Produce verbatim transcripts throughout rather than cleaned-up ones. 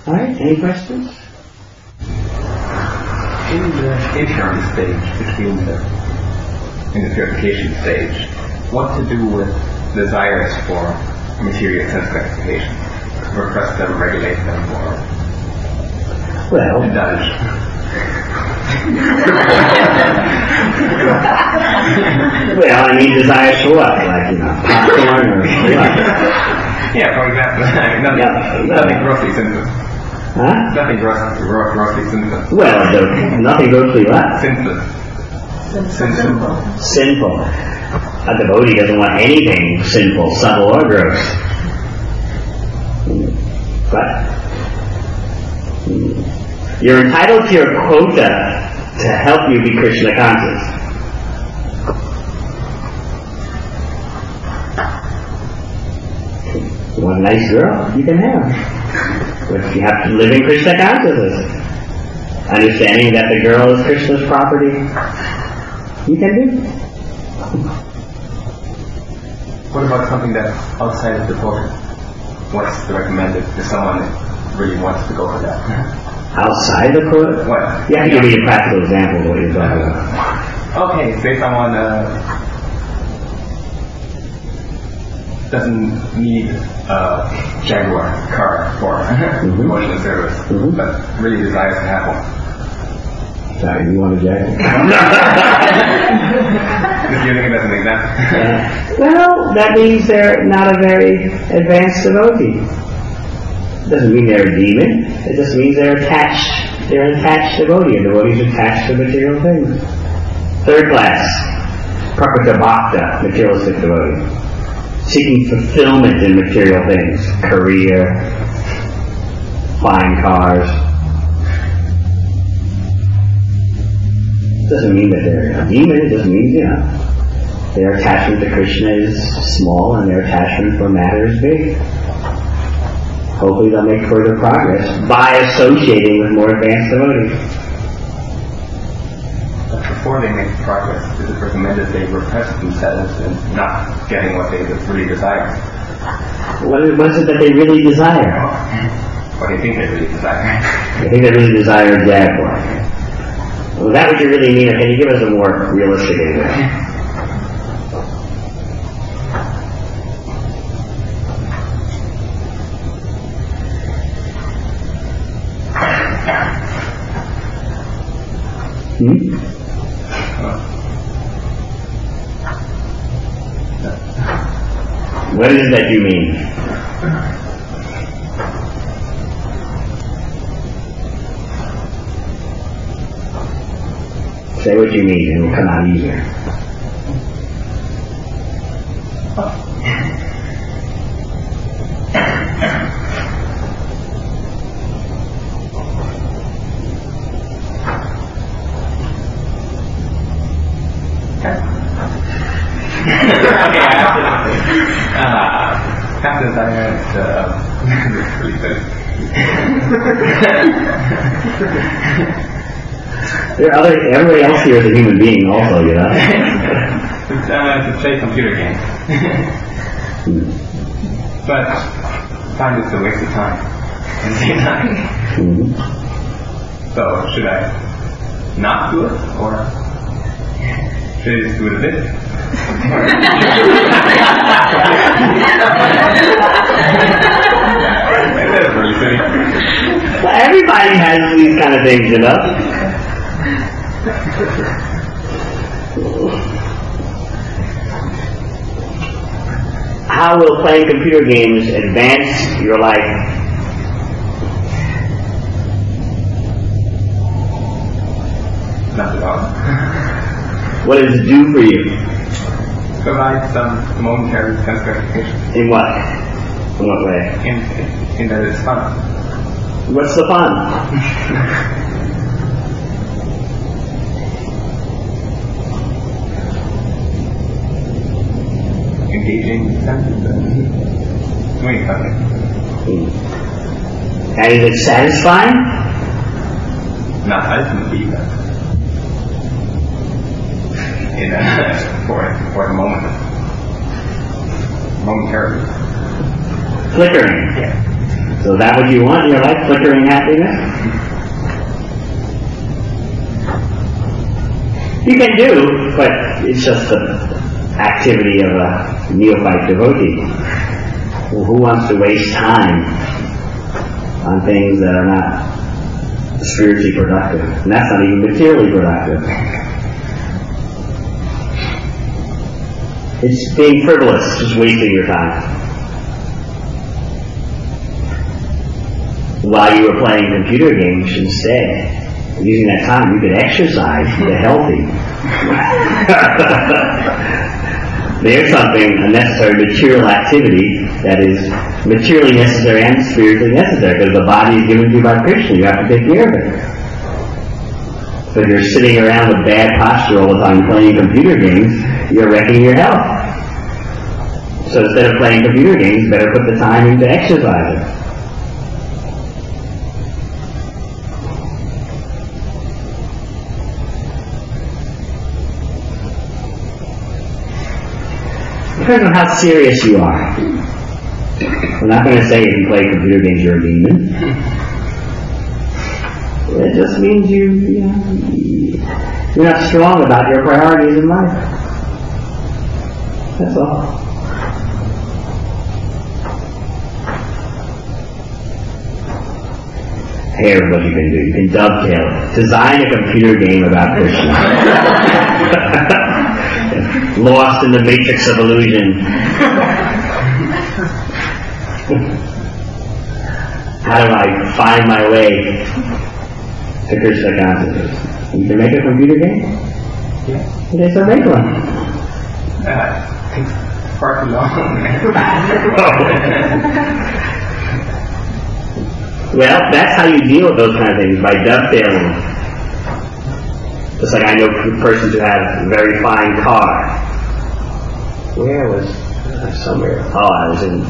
All right, any questions? In the interim stage between the in the purification stage, what to do with desires for material sense gratification? Repress them, regulate them, or well, indulge? well, I mean, desires for what? Like, you know, popcorn or what? Yeah, for example, nothing, Yeah, nothing yeah. grossly sinful. Huh? Nothing gross, gro- grossly sinful. Well, the, nothing grossly what? Sinful. Sinful. Sinful. A devotee doesn't want anything sinful, subtle, or gross. But you're entitled to your quota to help you be Krishna conscious. You want a nice girl? You can have. But you have to live in Krishna consciousness. Understanding that the girl is Krishna's property, you can do. What about something that's outside of the quota? What's the recommended for someone that really wants to go for that? Outside the quota? What? You have to give me a practical example of what you're talking about. Okay, say someone uh, doesn't need a Jaguar car for Mhm. devotional service, Mhm. but really desires to have one. Sorry, you want a jacket? Just using it as an example. Well, that means they're not a very advanced devotee. Doesn't mean they're a demon. It just means they're attached. They're an attached devotee. A devotee is attached to material things. Third class, prakrita bhakta, materialistic devotee. Seeking fulfillment in material things. Career, fine cars. Doesn't mean that they're a demon. It just means, you know, their attachment to Krishna is small and their attachment for matter is big. Hopefully they'll make further progress by associating with more advanced devotees. But before they make progress, is it recommended they repress themselves and not getting what they really desire? What is, what is it that they really desire? What do you think they really desire? I think they really desire a Jaguar. Well, is that what you really mean? Or can you give us a more realistic example? Hmm? What is it that you mean? Say what you mean and it will come out easier. Uh, have desire to really good. There are other, everybody else here is a human being also, you know. It's, uh, to play computer games. But I find it's a waste of time at the same time. Mm-hmm. So should I not do it, or should I just do it a bit? That's really silly. Well, everybody has these kind of things, you know. How will playing computer games advance your life? Not at all. What does it do for you? Provide some momentary sense gratification. In what? In what way? In, in that it's fun. What's the fun? Engaging senses and doing something. And is it satisfying? Not ultimately, but in a, for, for the moment. Momentarily. Flickering. Yeah. So is that what you want in your life, flickering happiness? You can do, but it's just the activity of a neophyte devotee. Well, who wants to waste time on things that are not spiritually productive? And that's not even materially productive. It's being frivolous, just wasting your time. While you were playing computer games instead, using that time, you could exercise, get healthy. There's something, a necessary material activity that is materially necessary and spiritually necessary, because the body is given to you by Krishna. You have to take care of it. So if you're sitting around with bad posture all the time playing computer games, you're wrecking your health. So instead of playing computer games, better put the time into exercising. Depends on how serious you are. We're not going to say if you play computer games you're a demon. It just means you, you know, you're not strong about your priorities in life. That's all. Here's what you can do. You can dovetail it. Design a computer game about Krishna. Lost in the matrix of illusion. How do I find my way to Krishna consciousness? You can make a computer game? Yeah. Okay, so make one. Uh, takes far too long. Well, that's how you deal with those kind of things, by dovetailing. Just like I know persons who have a very fine car. Where was uh, somewhere? Oh, I was in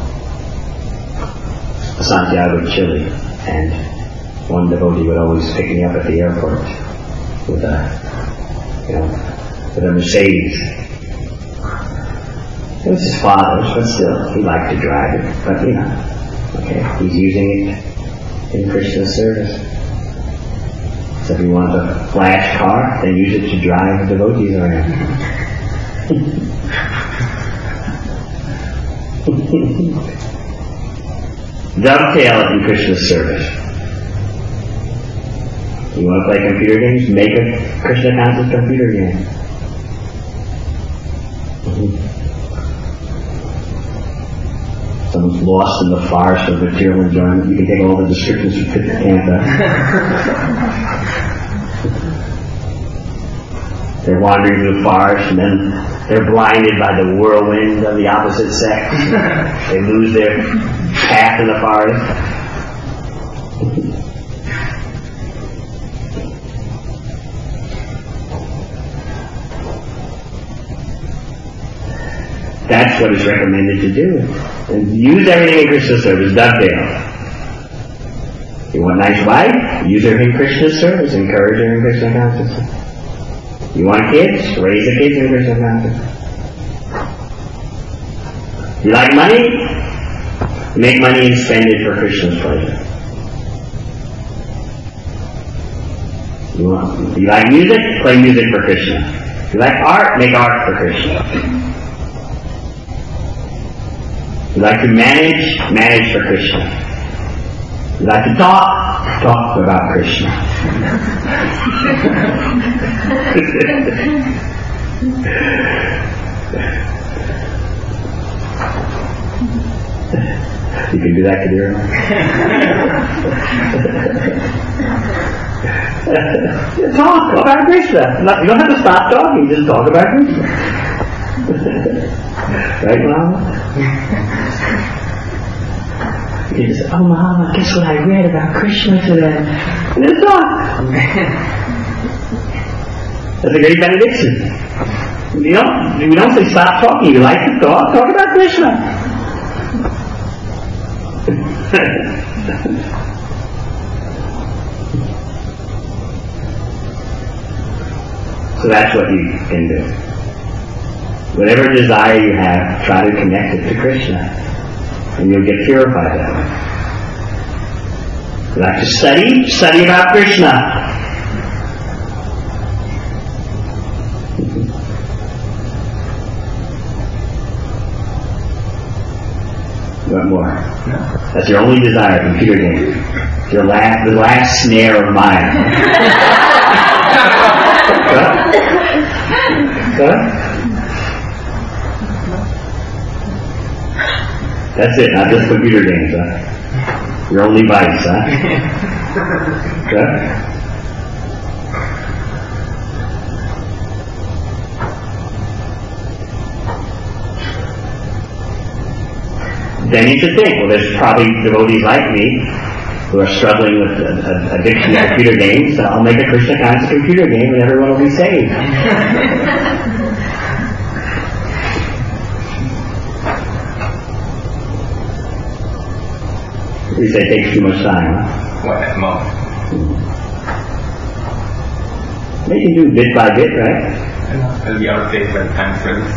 Santiago, Chile, and one devotee would always pick me up at the airport with a, you know, with a Mercedes. It was his father's, but still, he liked to drive it. But you know, okay, he's using it in Krishna's service. So if you want a flash car, then use it to drive devotees around. Dovetail it in Krishna's service. You want to play computer games? Make a Krishna conscious computer game. Someone's lost in the forest of material enjoyment. You can take all the descriptions from Pittakantha. They're wandering through the forest, and then they're blinded by the whirlwind of the opposite sex. They lose their path in the forest. That's what is recommended to do. And use everything in Krishna's service, dovetail. You want a nice wife? Use her in Krishna's service, encourage her in Krishna consciousness. You want kids? Raise the kids in Krishna consciousness. You like money? Make money and spend it for Krishna's pleasure. You, want, you like music? Play music for Krishna. You like art? Make art for Krishna. You like to manage? Manage for Krishna. You like to talk? Talk about Krishna. You can do that, Kadira? Talk about Krishna. You don't have to stop talking, just talk about Krishna. Right, Mama? You just say, oh, Mama, guess what I read about Krishna today? And then talk. That's a great benediction. You know, we don't say stop talking. You like to talk, talk about Krishna. So that's what you can do. Whatever desire you have, try to connect it to Krishna, and you'll get purified that way. You like to study? Study about Krishna. What more? No. That's your only desire, computer games. Your last, the last snare of mine. Huh? Huh? That's it, not just computer games, huh? Your only vice, huh? Huh? Then you should think, well, there's probably devotees like me who are struggling with uh, uh, addiction to computer games, so I'll make a Krishna conscious computer game and everyone will be saved. You say it takes too much time, huh? What, at the moment? They can do bit by bit, right? It'll be out of date by the time for this.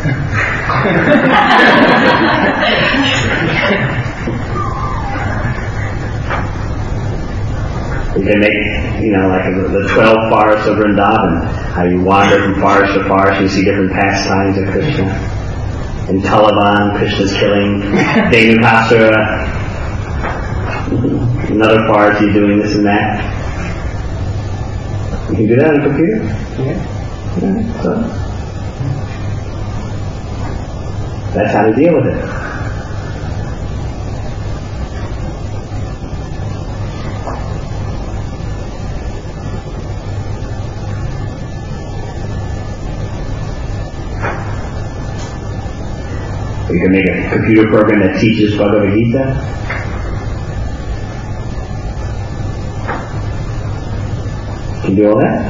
You can make, you know, like the, the twelve forests of Vrindavan, how you wander from forest to forest and you see different pastimes of Krishna. In Taliban, Krishna's killing Dhenukasura. Another forest, he's doing this and that. You can do that on a computer? Yeah. Yeah, so that's how to deal with it. You can make a computer program that teaches Bhagavad Gita. Can you do all that?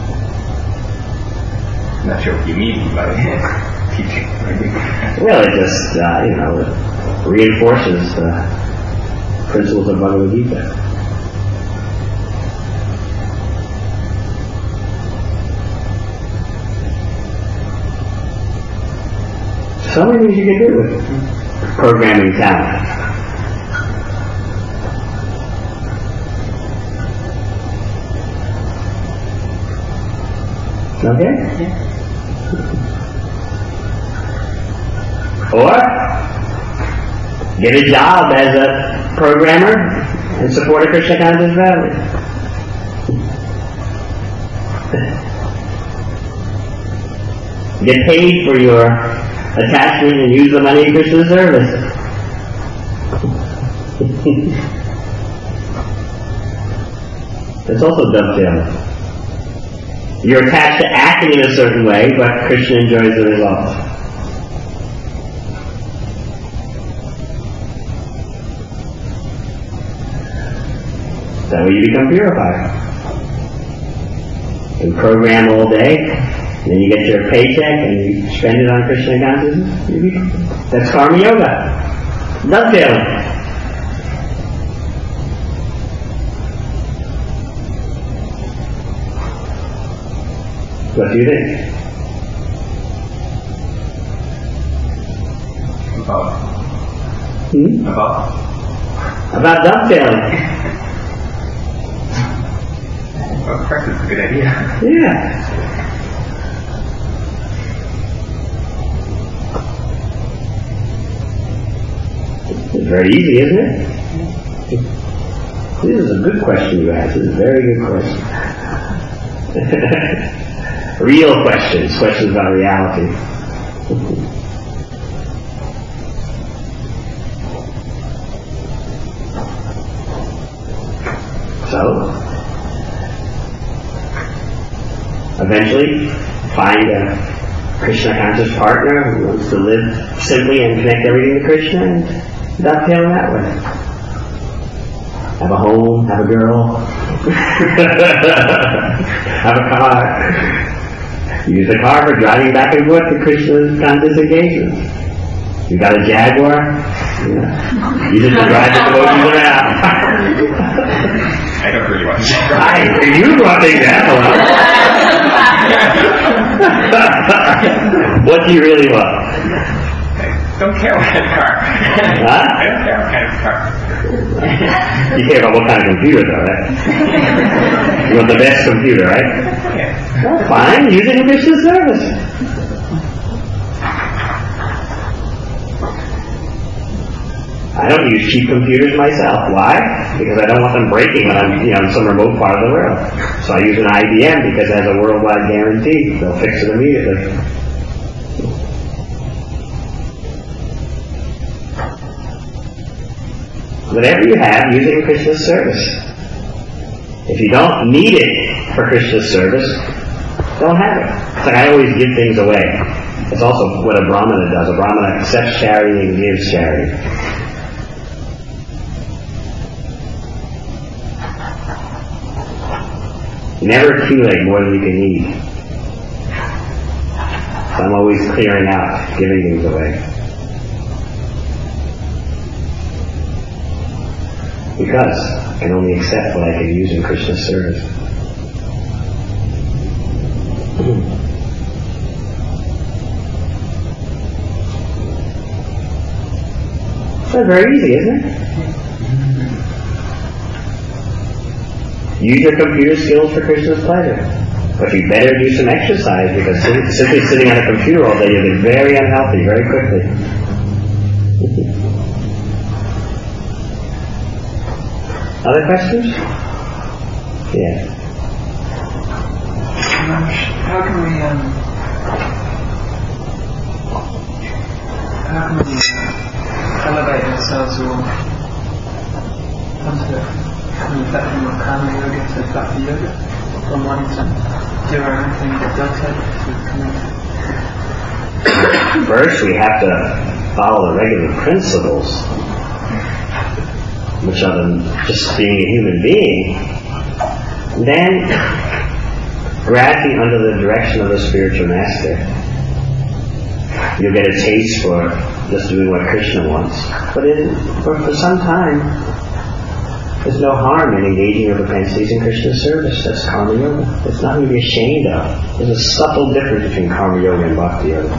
Not sure what you mean by teaching. Well, it just, uh, you know, it reinforces the principles of Bhagavad Gita. So many things you can do with programming talent. Okay? Or get a job as a programmer and support a Krishna conscious family. Get paid for your attachment and use the money in Krishna's service. That's also dovetailing. You're attached to acting in a certain way, but Krishna enjoys the results. That way you become purified. You program all day, then you get your paycheck and you spend it on Krishna consciousness. You become, that's karma yoga. Dovetailing. What do you think? About? Hmm? About? About dovetailing. Well, of course, it's a good idea. Yeah. It's very easy, isn't it? This is a good question you asked. This is a very good question. Real questions, questions about reality. So, eventually, find a Krishna conscious partner who wants to live simply and connect everything to Krishna and dovetail that way. Have a home, have a girl, have a car. Use the car for driving back and forth to Krishna's conscious engagements. You got a Jaguar, you know, use it to drive the devotees around. I don't really want to. I, you want the example, huh? What do you really want? don't care what kind of car. Huh? I don't care what kind of car. You care about what kind of computer, though, right? You want the best computer, right? Yeah. Well, fine, use it in Krishna's service. I don't use cheap computers myself. Why? Because I don't want them breaking when I'm, you know, in some remote part of the world. So I use an I B M because it has a worldwide guarantee. They'll fix it immediately. Whatever you have, use it in Krishna's service. If you don't need it for Krishna's service, don't have it. It's like I always give things away. It's also what a Brahmana does. A Brahmana accepts charity and gives charity. You never accumulate more than you can eat. So I'm always clearing out, giving things away. Because I can only accept what I can use in Krishna's service. That's very easy, isn't it? Use your computer skills for Krishna's pleasure. But you better do some exercise, because simply sitting on a computer all day, you'll get very unhealthy very quickly. Other questions? Yeah. Um, how can we, um, how can we uh, elevate ourselves or come to from the platform of karma yoga to bhakti yoga, from wanting to do our own thing but delta to come? First, we have to follow the regular principles, which are the, just being a human being. Then, gradually under the direction of the spiritual master, you'll get a taste for just doing what Krishna wants. But in, for, for some time, there's no harm in engaging your propensities in Krishna's service. That's karma yoga. It's nothing to be ashamed of. There's a subtle difference between karma yoga and bhakti yoga.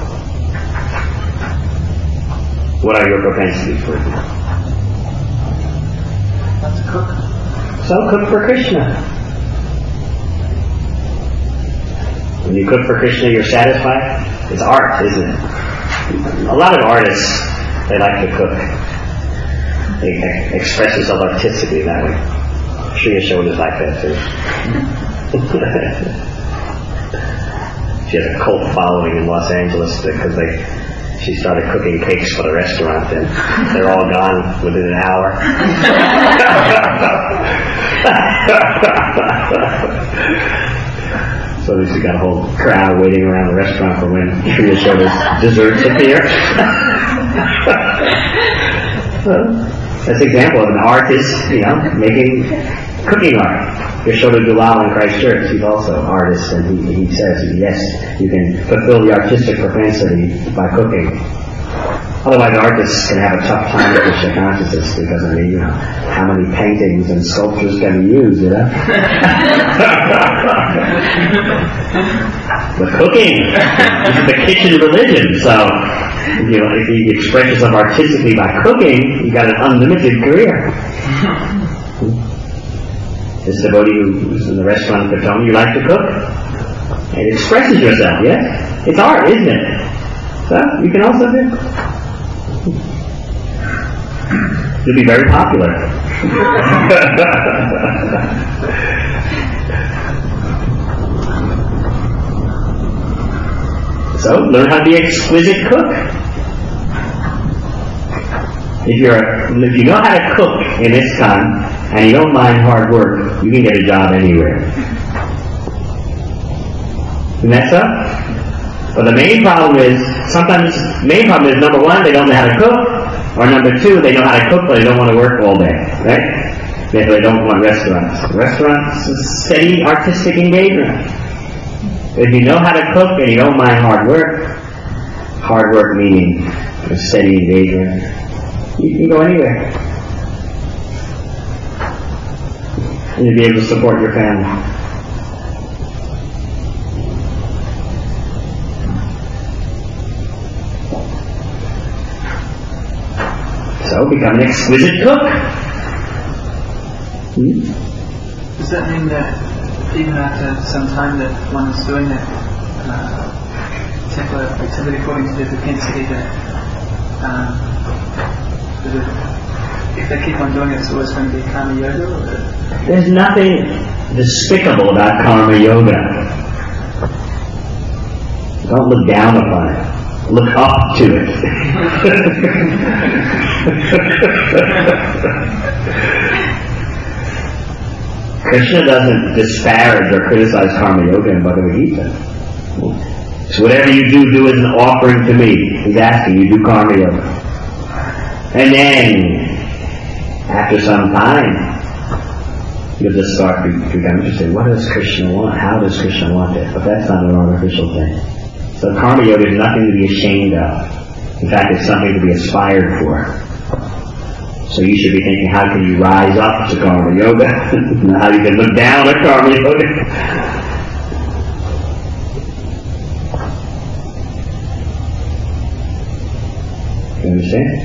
What are your propensities, for example? That's a cook. So cook for Krishna. When you cook for Krishna, you're satisfied. It's art, isn't it? A lot of artists, they like to cook. They ex- express themselves artistically that way. Shri Yashoda is like that too. She has a cult following in Los Angeles because they, she started cooking cakes for the restaurant, and they're all gone within an hour. So she's got a whole crowd waiting around the restaurant for when Shri Yashoda's desserts appear. That's an example of an artist, you know, making cooking art. Yashoda Dulal in Christchurch, he's also an artist, and he, he says, yes, you can fulfill the artistic propensity by cooking. Otherwise, artists can have a tough time with Krishna consciousness, because, I mean, you know, how many paintings and sculptures can be used, you know? But cooking, this is the kitchen religion, so, you know, if you express yourself artistically by cooking, you've got an unlimited career. This devotee who's in the restaurant in Patong, you like to cook? It expresses yourself, yes? It's art, isn't it? So, you can also do. You'll be very popular. So, learn how to be an exquisite cook. If you're, if you know how to cook in ISKCON and you don't mind hard work, you can get a job anywhere. Isn't that so? But the main problem is, sometimes, the main problem is, number one, they don't know how to cook, or number two, they know how to cook, but they don't want to work all day, right? Therefore, they don't want restaurants. Restaurants is steady artistic engagement. If you know how to cook and you don't mind hard work, hard work meaning a steady engagement, you can go anywhere. And you'll be able to support your family. so, become an exquisite cook. Hmm? Does that mean that even after some time that one is doing that uh, particular activity according to the propensity that um, that it, if they keep on doing it, it's always going to be karma yoga? Or there's nothing despicable about karma yoga. Don't look down upon it. Look up to it. Krishna doesn't disparage or criticize karma yoga in Bhagavad Gita. So whatever you do, do as an offering to me. He's asking you do karma yoga. And then, after some time, you'll just start to become interested. What does Krishna want? How does Krishna want it? But that's not an artificial thing. So karma yoga is nothing to be ashamed of. In fact, it's something to be aspired for. So you should be thinking, how can you rise up to karma yoga? Not how you can look down at karma yoga. You understand?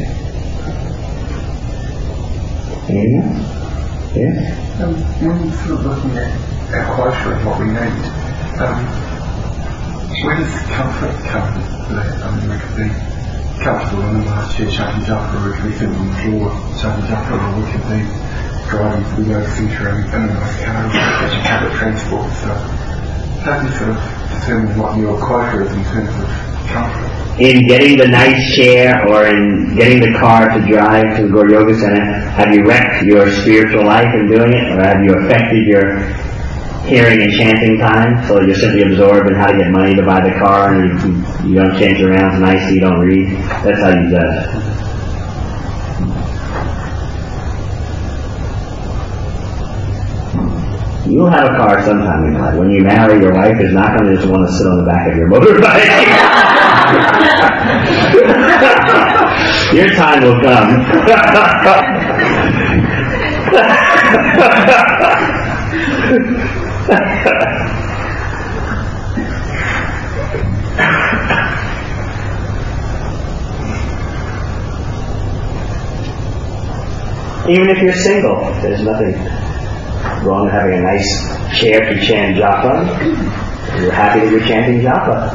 Anything else? Yeah? Um, when you're sort of looking at, at quota and what we need, um, where does comfort come for that? I mean, we could be comfortable in the last chair chucking jumper, or we could be sitting on the floor chucking jumper, or we could be driving to the yoga centre in a nice car, or catching public transport. So how do you sort of determine what your quota is in terms of comfort? In getting the nice chair or in getting the car to drive to the Gaur Yoga Center, have you wrecked your spiritual life in doing it, or have you affected your hearing and chanting time so you're simply absorbed in how to get money to buy the car and you, you don't chant your rounds nice so you don't read? That's how you do it. You'll have a car sometime in your life. When you marry, your wife is not going to just want to sit on the back of your motorbike. Your time will come. Even if you're single, there's nothing wrong with having a nice chair to chant japa. You're happy that you're chanting japa.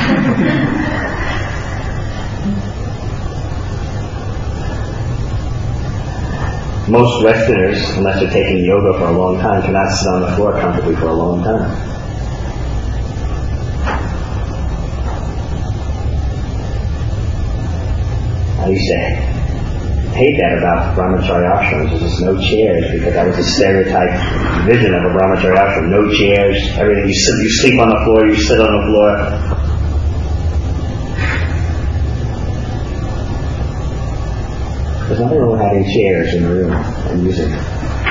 Most Westerners, unless they're taking yoga for a long time, cannot sit on the floor comfortably for a long time. I used to hate that about brahmacharya ashrams. There's just no chairs, because that was a stereotyped vision of a brahmacharya ashram. No chairs, everything. You sit, you sleep on the floor, you sit on the floor. There's nothing wrong with having chairs in the room and using them.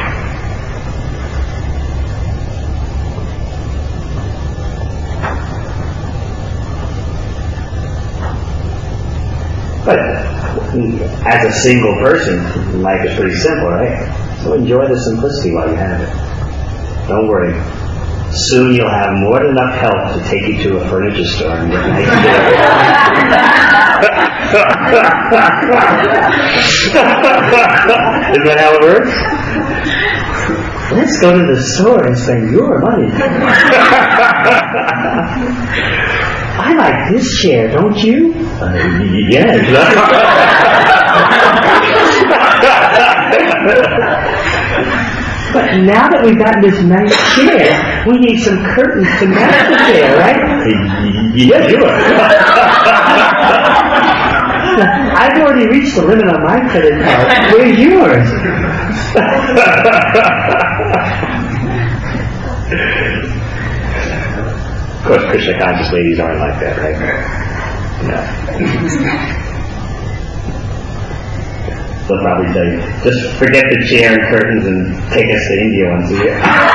But as a single person, life is pretty simple, right? So enjoy the simplicity while you have it. Don't worry. Soon you'll have more than enough help to take you to a furniture store and get nice chairs. Isn't that how it works? Let's go to the store and spend your money. I like this chair, don't you? Uh, yes. But now that we've got this nice chair, we need some curtains to match the chair, right? Yeah, sure. I've already reached the limit on my credit card. Where's yours? Of course, Krishna conscious ladies aren't like that, right? No. They'll probably tell you, just forget the chair and curtains and take us to India once a year.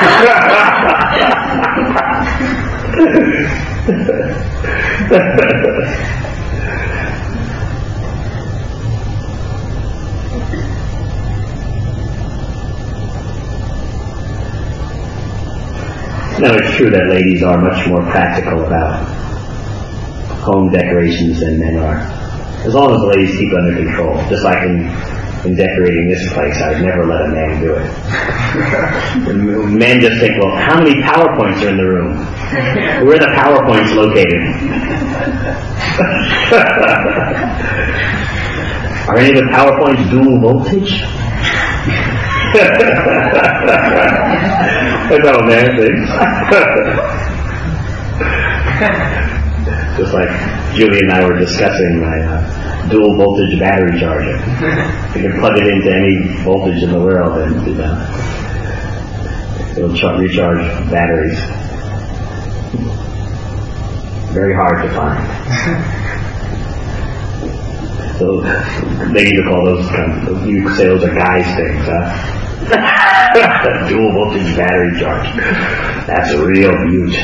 No, it's true that ladies are much more practical about home decorations than men are. As long as the ladies keep it under control. Just like in in decorating this place, I'd never let a man do it. Men just think, well, how many PowerPoints are in the room? Where are the PowerPoints located? Are any of the PowerPoints dual voltage? That's what a man thinks. Just like Julie and I were discussing my uh, dual voltage battery charger. You can plug it into any voltage in the world and you know, it'll ch- recharge batteries. Very hard to find. So they need to call those, kind of, you say those are guys things, huh? Dual voltage battery charge. That's a real beaut.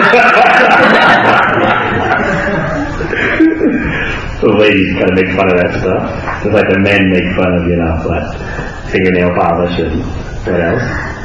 The ladies kind of make fun of that stuff. Just like the men make fun of, you know, what, fingernail polish and what else.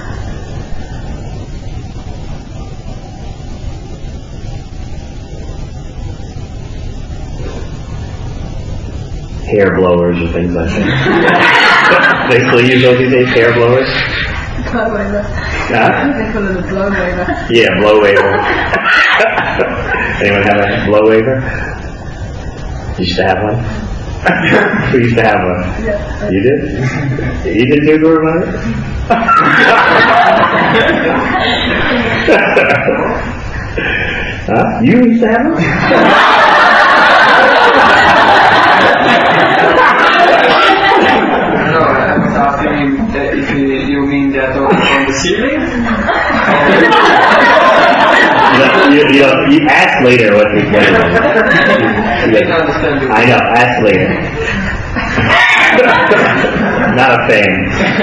Hair blowers and things like that. They still use those these days, hair blowers? Blow waver. Huh? They call it a blow waver. Yeah, blow waver. Anyone have a blow waver? You used to have one? Who used to have one? Yeah. You did? You did too, Guru Mother? Huh? You used to have one? No, I was asking him uh, if you, you mean that on the ceiling? you, you, you, you ask later what we what it is. I didn't understand you. I know, ask later. Not a fan.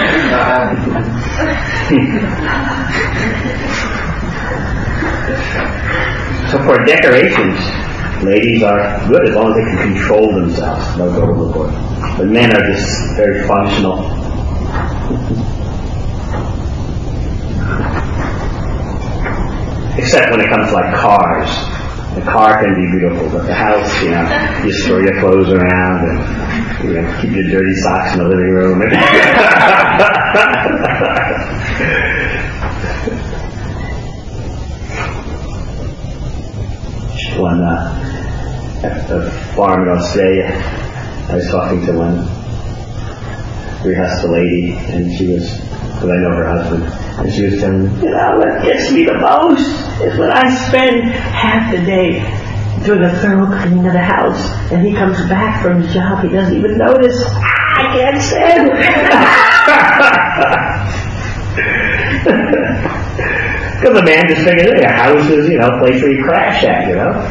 So for decorations, ladies are good as long as they can control themselves. They'll go overboard. But men are just very functional. Except when it comes to like cars. The car can be beautiful, but the house, you know, you store your clothes around and you know, keep your dirty socks in the living room. One uh, at a farm in Australia, I was talking to one rehearsal lady, and she was, because I know her husband, and she was telling me, you know, what gets me the most is when I spend half the day doing a thorough cleaning of the house, and he comes back from his job, he doesn't even notice. I can't stand it. Because the man just figured, hey, a house is, you know, a place where you crash at, you know.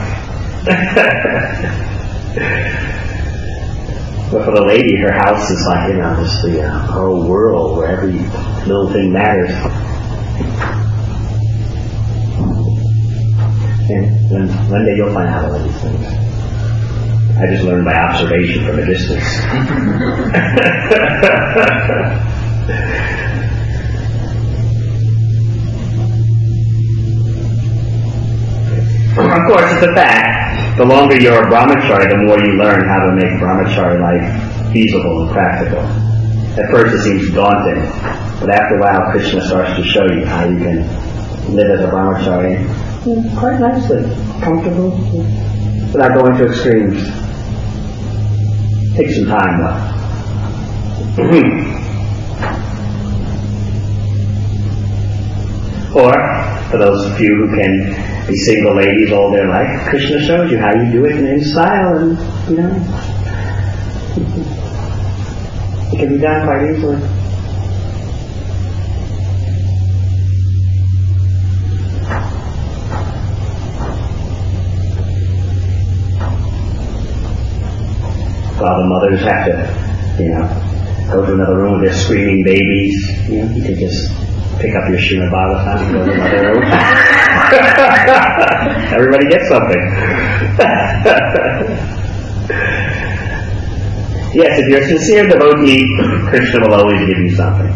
But for the lady, her house is like, you know, just the uh, whole world where every little thing matters. And then one day you'll find out all these things. I just learned by observation from a distance. Of course, it's a fact. The longer you're a brahmachari, the more you learn how to make brahmachari life feasible and practical. At first it seems daunting, but after a while Krishna starts to show you how you can live as a brahmachari quite nicely, comfortable, without going to extremes. Take some time though. Or, for those few who can be single ladies all their life, Krishna shows you how you do it in style, and, you know, it can be done quite easily. While the mothers have to, you know, go to another room with their screaming babies, you know, you can just pick up your Srimad Bhagavatam and go to another room. Everybody gets something. Yes, if you're a sincere devotee, Krishna will always give you something.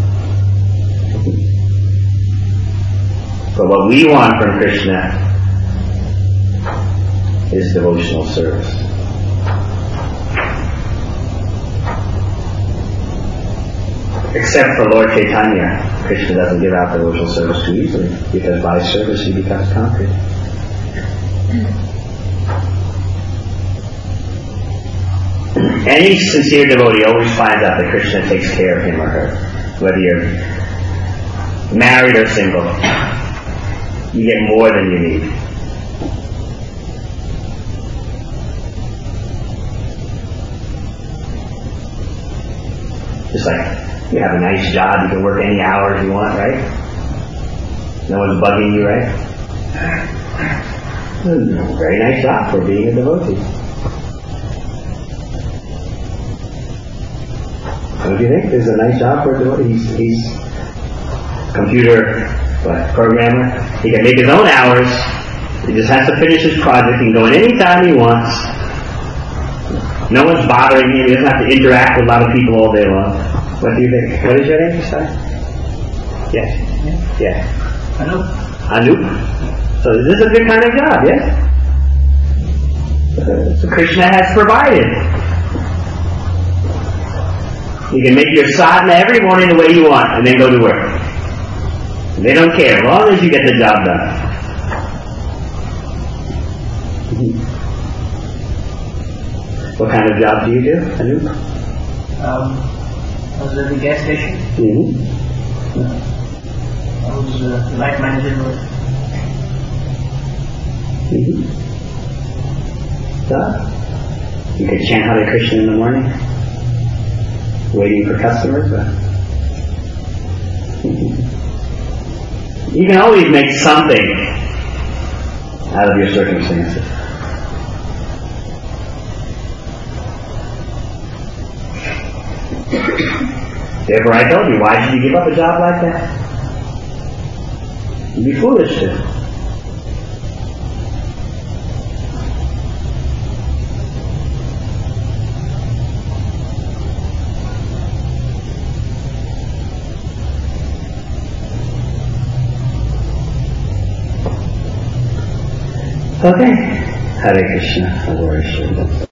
But what we want from Krishna is devotional service. Except for Lord Chaitanya, Krishna doesn't give out devotional service too easily, because by service he becomes conquered. Any sincere devotee always finds out that Krishna takes care of him or her, whether you're married or single. You get more than you need. Just like you have a nice job, you can work any hours you want, right? No one's bugging you, right? Very nice job for being a devotee. Don't you think? There's a nice job for a devotee. He's, he's computer what, programmer. He can make his own hours. He just has to finish his project. He can go in any time he wants. No one's bothering him. He doesn't have to interact with a lot of people all day long. What do you think? What is your name, sir? Yes. Yes. Anup. Anup. So this is a good kind of job, yes? So Krishna has provided. You can make your sadhana every morning the way you want and then go to work. They don't care, as long as you get the job done. What kind of job do you do, Anup? Um, I was at the gas station. Mm-hmm. I was uh, light manager. Mm-hmm. So, you could chant Hare Krishna in the morning, waiting for customers. But you can always make something out of your circumstances. Therefore, I told you, why should you give up a job like that? You'd be foolish to. Okay. Hare Krishna. Hare Krishna.